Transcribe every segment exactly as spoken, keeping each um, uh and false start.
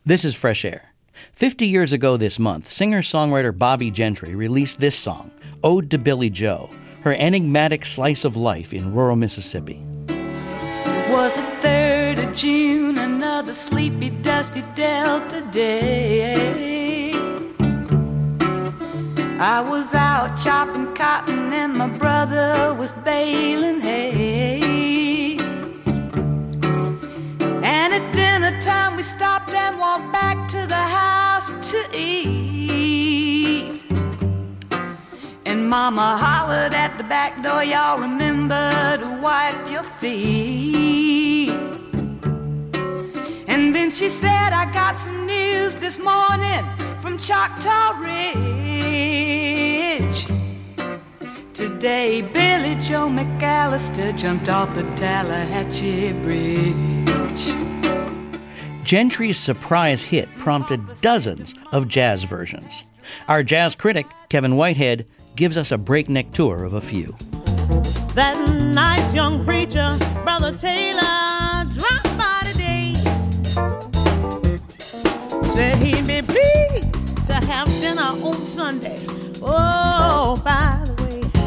This is Fresh Air. Fifty years ago this month, singer-songwriter Bobbie Gentry released this song, Ode to Billie Joe, her enigmatic slice of life in rural Mississippi. It was the third of June, another sleepy, dusty Delta day. I was out chopping cotton and my brother was baling hay. And at dinner time we stopped and walked back to the house to eat. And Mama hollered at the back door, y'all remember to wipe your feet. And then she said, I got some news this morning from Choctaw Ridge. Today Billie Joe McAllister jumped off the Tallahatchie Bridge. Gentry's surprise hit prompted dozens of jazz versions. Our jazz critic, Kevin Whitehead, gives us a breakneck tour of a few. That nice young preacher, Brother Taylor, dropped by today. Said he'd be pleased to have dinner on Sunday. Oh, by the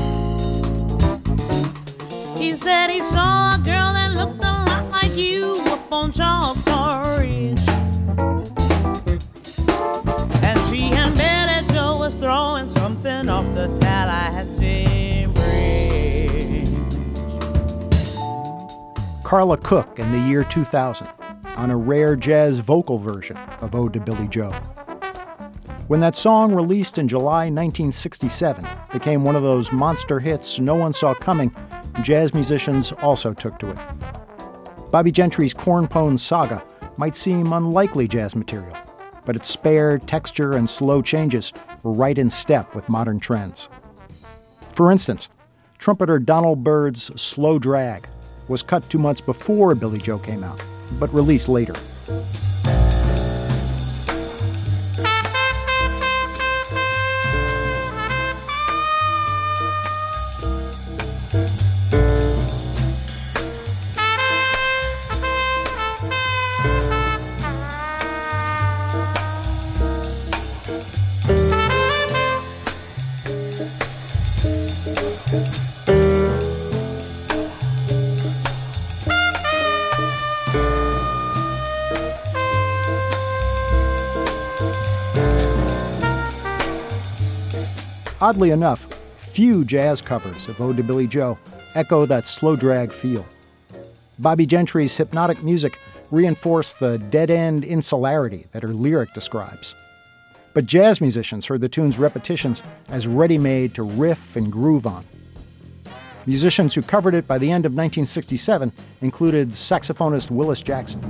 way, he said he saw a girl that looked a lot like you up on Choctaw Ridge. And she and Billie Joe was throwing something off the Tallahatchie Bridge. Carla Cook in the year two thousand on a rare jazz vocal version of Ode to Billie Joe. When that song, released in July nineteen sixty-seven, became one of those monster hits no one saw coming, jazz musicians also took to it. Bobbie Gentry's Cornpone Saga might seem unlikely jazz material, but its spare texture and slow changes were right in step with modern trends. For instance, trumpeter Donald Byrd's Slow Drag was cut two months before Billie Joe came out, but released later. Oddly enough, few jazz covers of Ode to Billie Joe echo that slow drag feel. Bobbie Gentry's hypnotic music reinforced the dead-end insularity that her lyric describes. But jazz musicians heard the tune's repetitions as ready-made to riff and groove on. Musicians who covered it by the end of nineteen sixty-seven included saxophonist Willis Jackson.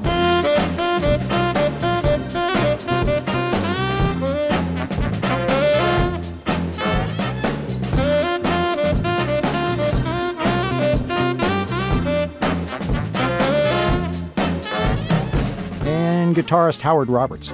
And guitarist Howard Roberts.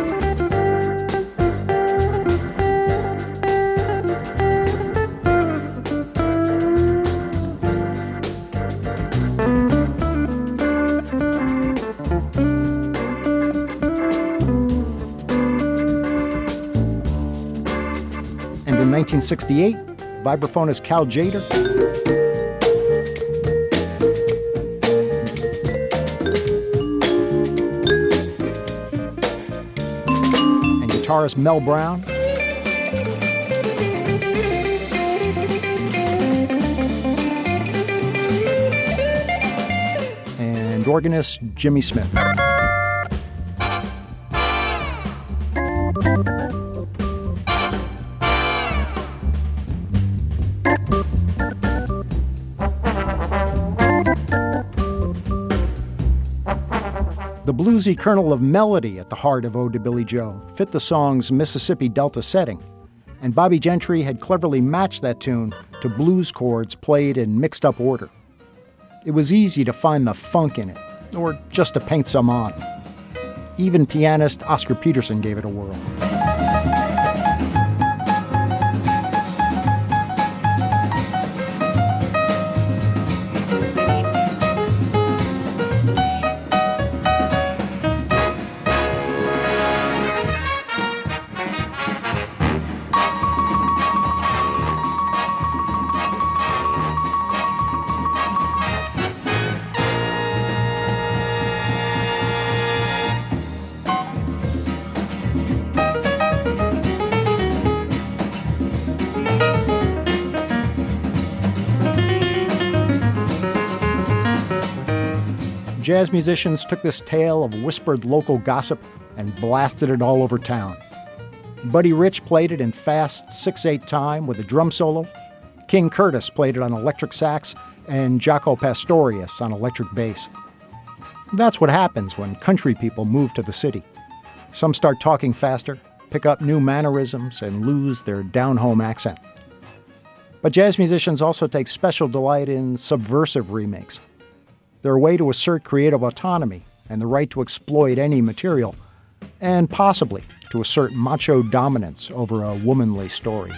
And in nineteen sixty-eight, vibraphonist Cal Tjader and guitarist Mel Brown and organist Jimmy Smith. The bluesy kernel of melody at the heart of Ode to Billie Joe fit the song's Mississippi Delta setting, and Bobbie Gentry had cleverly matched that tune to blues chords played in mixed-up order. It was easy to find the funk in it, or just to paint some on. Even pianist Oscar Peterson gave it a whirl. jazz musicians took this tale of whispered local gossip and blasted it all over town. Buddy Rich played it in fast six eight time with a drum solo. King Curtis played it on electric sax, and Jaco Pastorius on electric bass. That's what happens when country people move to the city. Some start talking faster, pick up new mannerisms, and lose their down-home accent. But jazz musicians also take special delight in subversive remakes. They're a way to assert creative autonomy and the right to exploit any material, and possibly to assert macho dominance over a womanly story.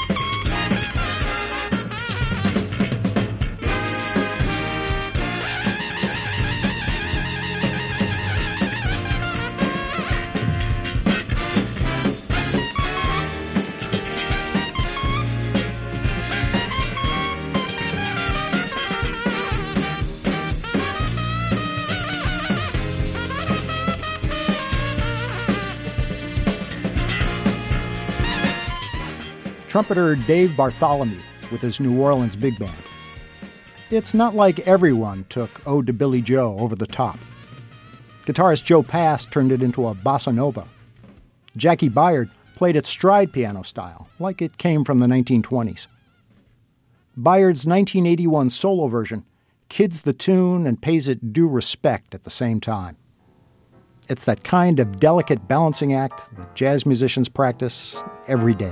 Trumpeter Dave Bartholomew with his New Orleans big band. It's not like everyone took Ode to Billie Joe over the top. Guitarist Joe Pass turned it into a bossa nova. Jackie Byard played it stride piano style, like it came from the nineteen twenties. Byard's nineteen eighty-one solo version kids the tune and pays it due respect at the same time. It's that kind of delicate balancing act that jazz musicians practice every day.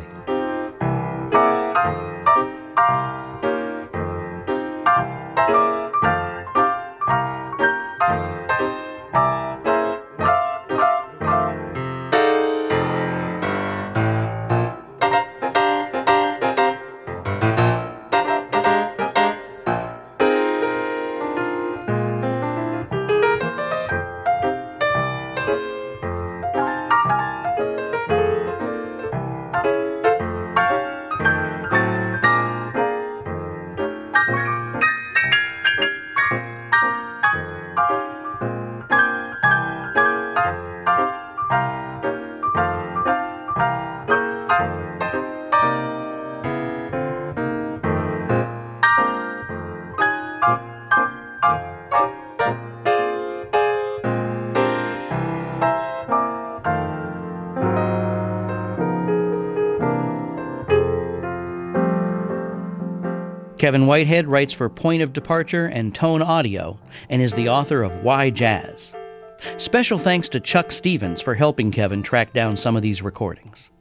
Kevin Whitehead writes for Point of Departure and Tone Audio and is the author of Why Jazz. Special thanks to Chuck Stevens for helping Kevin track down some of these recordings.